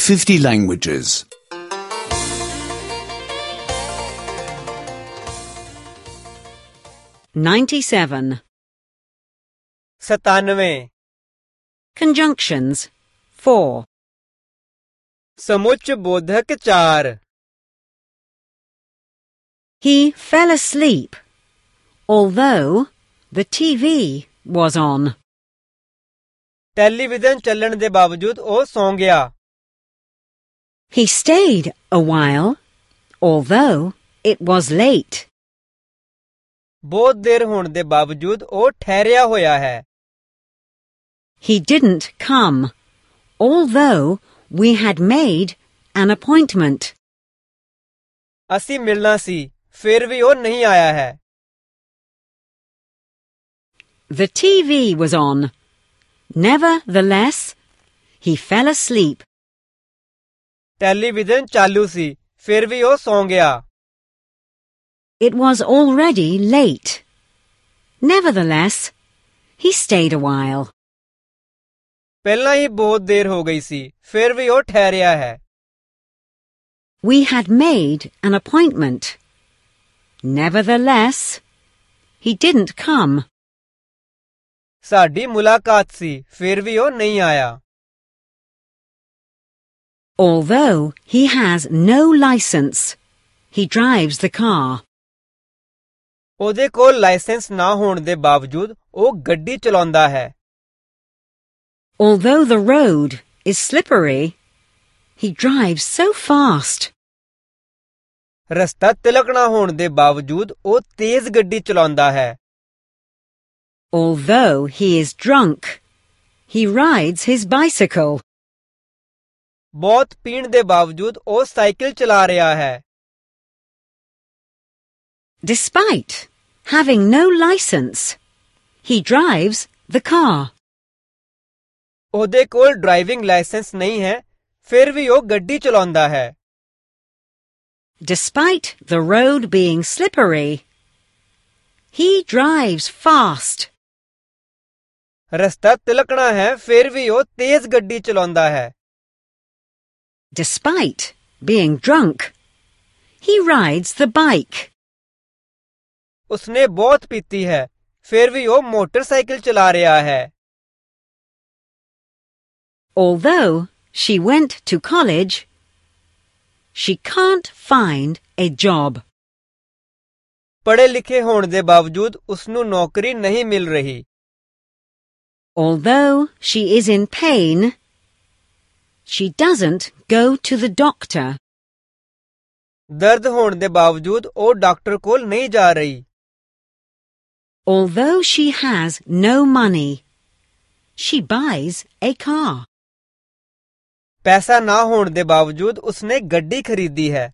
50 languages. 97. 97 Conjunctions 4. समुच्च बोधक 4 He fell asleep, although the TV was on. Television ਚੱਲਣ ਦੇ ਬਾਵਜੂਦ ਉਹ ਸੌਂ ਗਿਆ He stayed a while, although it was late. ਬਹੁਤ ਦੇਰ ਹੋਣ ਦੇ ਬਾਵਜੂਦ ਉਹ ਠਹਿਰਿਆ ਹੋਇਆ ਹੈ He didn't come, although we had made an appointment. ਅਸੀਂ ਮਿਲਣਾ ਸੀ ਫਿਰ ਵੀ ਉਹ ਨਹੀਂ ਆਇਆ ਹੈ The TV was on. Nevertheless, he fell asleep. Television ਚਾਲੂ ਸੀ ਫਿਰ ਵੀ ਉਹ ਸੌਂ ਗਿਆ It was already late. Nevertheless, he stayed a while. ਪਹਿਲਾਂ ਹੀ ਬਹੁਤ ਦੇਰ ਹੋ ਗਈ ਸੀ ਫਿਰ ਵੀ ਉਹ ਠਹਿਰਿਆ ਹੈ We had made an appointment. Nevertheless, he didn't come. ਸਾਡੀ ਮੁਲਾਕਾਤ ਸੀ ਫਿਰ ਵੀ ਉਹ ਨਹੀਂ ਆਇਆ Although he has no license, he drives the car. ਉਹਦੇ ਕੋਲ ਲਾਇਸੈਂਸ ਨਾ ਹੋਣ ਦੇ ਬਾਵਜੂਦ ਉਹ ਗੱਡੀ ਚਲਾਉਂਦਾ ਹੈ Although the road is slippery, he drives so fast. ਰਸਤਾ ਤਿਲਕਣਾ ਹੋਣ ਦੇ ਬਾਵਜੂਦ ਉਹ ਤੇਜ਼ ਗੱਡੀ ਚਲਾਉਂਦਾ ਹੈ Although he is drunk, he rides his bicycle. ਬਹੁਤ ਪੀਣ ਦੇ ਬਾਵਜੂਦ ਉਹ ਸਾਈਕਲ ਚਲਾ ਰਿਹਾ ਹੈ Despite having no license, he drives the car. ਉਹਦੇ ਕੋਲ ਡਰਾਈਵਿੰਗ ਲਾਇਸੈਂਸ ਨਹੀਂ ਹੈ ਫਿਰ ਵੀ ਉਹ ਗੱਡੀ ਚਲਾਉਂਦਾ ਹੈ Despite the road being slippery, he drives fast. ਰਸਤਾ ਤਿਲਕਣਾ ਹੈ ਫਿਰ ਵੀ ਉਹ ਤੇਜ਼ ਗੱਡੀ ਚਲਾਉਂਦਾ ਹੈ Despite being drunk, he rides the bike. ਉਸਨੇ ਬਹੁਤ ਪੀਤੀ ਹੈ ਫਿਰ ਵੀ ਉਹ ਮੋਟਰਸਾਈਕਲ ਚਲਾ ਰਿਹਾ ਹੈ Although she went to college, she can't find a job. ਪੜ੍ਹੇ ਲਿਖੇ ਹੋਣ ਦੇ ਬਾਵਜੂਦ ਉਸਨੂੰ ਨੌਕਰੀ ਨਹੀਂ ਮਿਲ ਰਹੀ Although she is in pain, she doesn't go to the doctor. ਦਰਦ ਹੋਣ ਦੇ ਬਾਵਜੂਦ ਉਹ ਡਾਕਟਰ ਕੋਲ ਨਹੀਂ ਜਾ ਰਹੀ Although she has no money, she buys a car. ਪੈਸਾ ਨਾ ਹੋਣ ਦੇ ਬਾਵਜੂਦ ਉਸਨੇ ਗੱਡੀ ਖਰੀਦੀ ਹੈ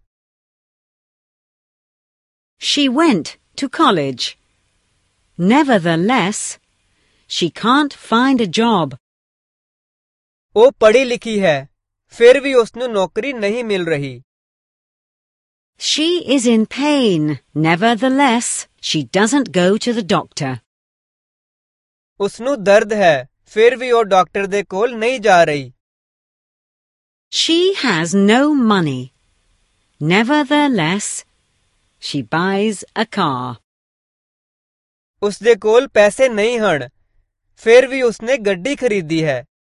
She went to college. Nevertheless, she can't find a job. ਉਹ ਪੜ੍ਹੀ ਲਿਖੀ ਹੈ ਫਿਰ ਵੀ ਉਸਨੂੰ ਨੌਕਰੀ ਨਹੀਂ ਮਿਲ ਰਹੀ She is in pain. Nevertheless, she doesn't go to the doctor. ਉਸਨੂੰ ਦਰਦ ਹੈ ਫਿਰ ਵੀ ਉਹ ਡਾਕਟਰ ਦੇ ਕੋਲ ਨਹੀਂ ਜਾ ਰਹੀ She has no money. Nevertheless, she buys a car. ਉਸਦੇ ਕੋਲ ਪੈਸੇ ਨਹੀਂ ਹਨ ਫਿਰ ਵੀ ਉਸਨੇ ਗੱਡੀ ਖਰੀਦੀ ਹੈ